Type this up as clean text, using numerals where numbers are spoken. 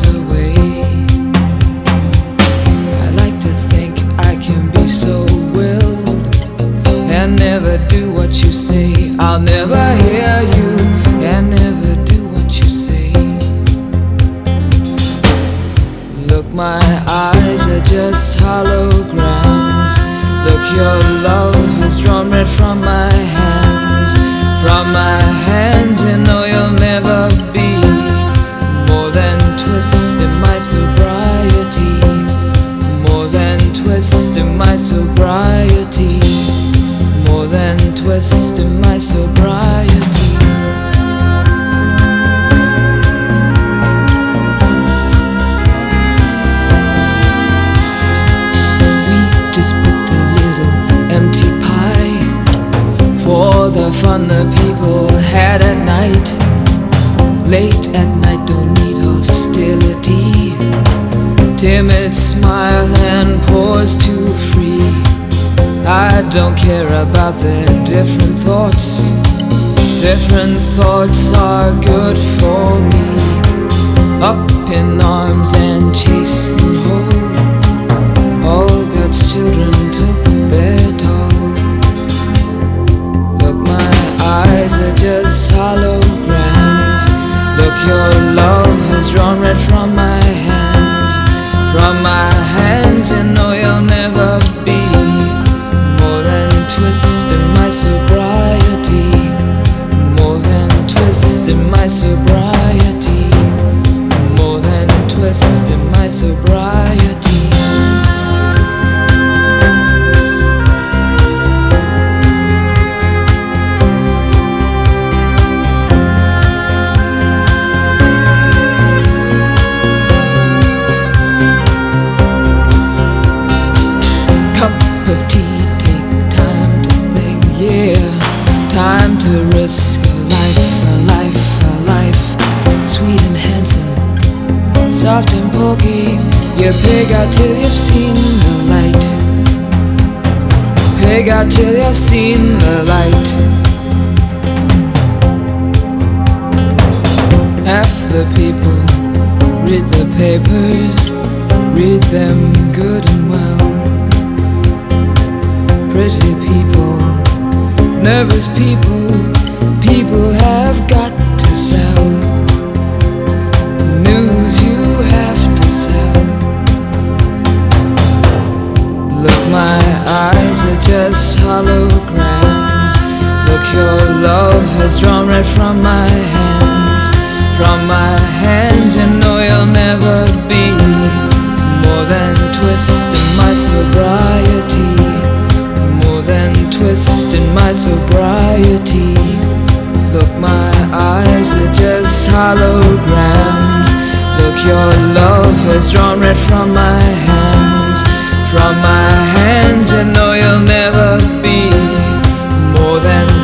away. I like to think I can be so willed and never do what you say. I'll never hear you and never do what you say. Look, my eyes are just holograms. Look, your love has drawn red from my hands. From my hands, you know you'll never be more than twist in my sobriety. More than twist in my sobriety. More than twist in my sobriety. We just put a little empty pie for the fun the people had at night. Late at night, don't need hostility. Timid smile and pause too free. I don't care about their different thoughts. Different thoughts are good for me. Up in arms and chased and whole. All God's children took their toll. Look, my eyes are just holograms. Look, your love has drawn red from my hands. From my hands, you know you'll never be more than twist in my sobriety. More than twist in my sobriety. More than twist in my sobriety. Of tea, take time to think, yeah. Time to risk a life. Sweet and handsome, soft and pokey. You pig out till you've seen the light. Pig out till you've seen the light. Half the people read the papers, read them good and well. Pretty people, nervous people, people have got to sell. News you have to sell. Look, my eyes are just holograms. Look, your love has drawn red from my hands. From my hands, you know you'll never be more than twist in my sobriety. More than twist in my sobriety. Look, my eyes are just holograms. Look, your love has drawn red from my hands. From my hands, you know you'll never be more than